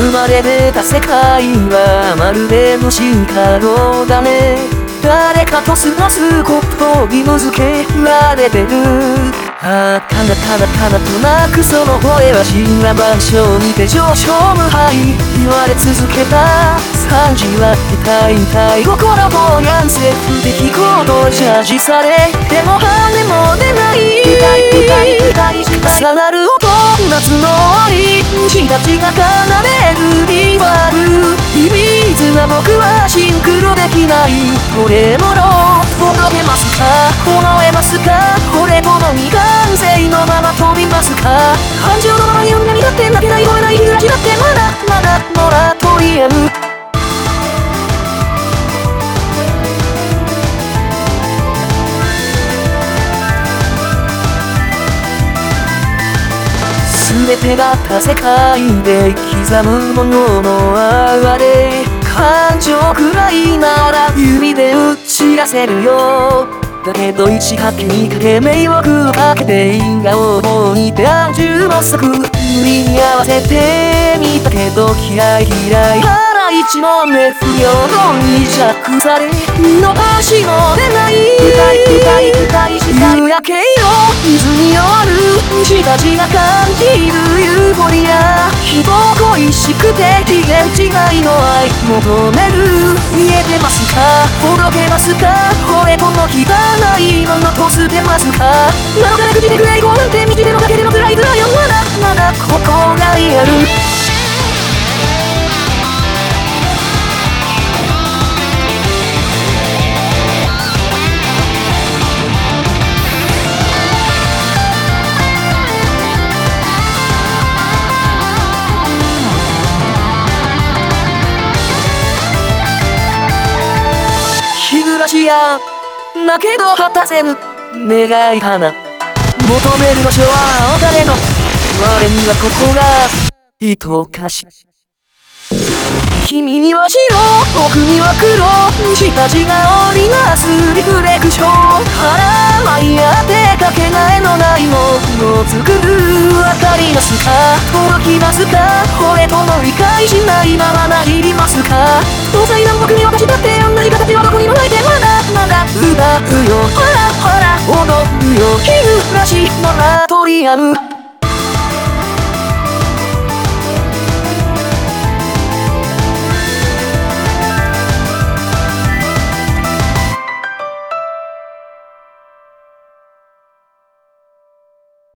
生まれ出た世界はまるで無進化のだね。誰かと過ごすことに義務付けられてる。ああ、ただとなくその声は死んだ場所にて上昇無敗言われ続けた。惨事は痛い心ぼやんせ不出来事ジャージされでも羽も出ない重なる音夏の終わり虫たちが奏でるリバルいびつな僕はシンクロできないこれもの届けますかこのえますかこれとの未完成のまま飛びますか感情のままに女にだって泣けない吠えない日暮らしだってまだモラトリアム全てが他世界で刻むものの哀れ感情くらいなら指で打ち出せるよだけど一かけ二かけ目をかけて因果を置いて暗中の速無理に合わせてみたけど嫌い腹一の目不良のに弱され見逃しも出ない夕焼け色水による虫たちが感じるユーフォリア人恋しくて次元違いの愛求める見えてますか届けますかこれとも汚いものと捨てますかなのから口でくれいこうなんて道でのだけでの辛いよまだここがリアル日暮らしやだけど果たせぬ願い花求める場所は誰の我にはここが愛おし君には白僕には黒虫たちが織りなすリフレクション腹舞い合ってかけがえのないものを作るわかりますか届きますかこれとも理解しないままなじりますか東西南北に私だって同じ形はどこにもないでまだ歌うよほら踊るよ日暮らしのラトリアム